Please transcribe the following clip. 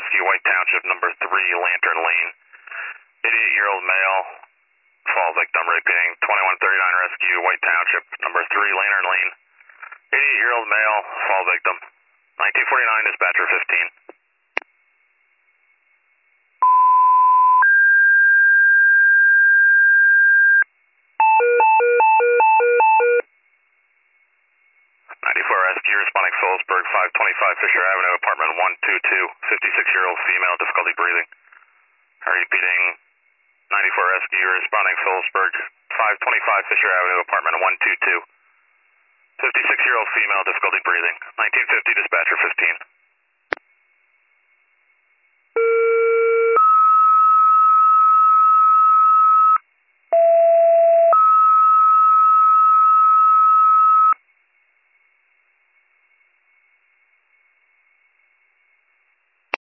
Rescue, White Township, number 3, Lantern Lane. 88-year-old male, fall victim, repeating. 2139 Rescue, White Township, number 3, Lantern Lane. 88-year-old male, fall victim. 1949, dispatcher 15. 94 Rescue, responding Phillipsburg, 525 Fisher Avenue, apartment 122, 56-year-old female, difficulty breathing. Repeating, 94 Rescue, responding Phillipsburg, 525 Fisher Avenue, apartment 122, 56-year-old female, difficulty breathing. 1950, dispatcher 15.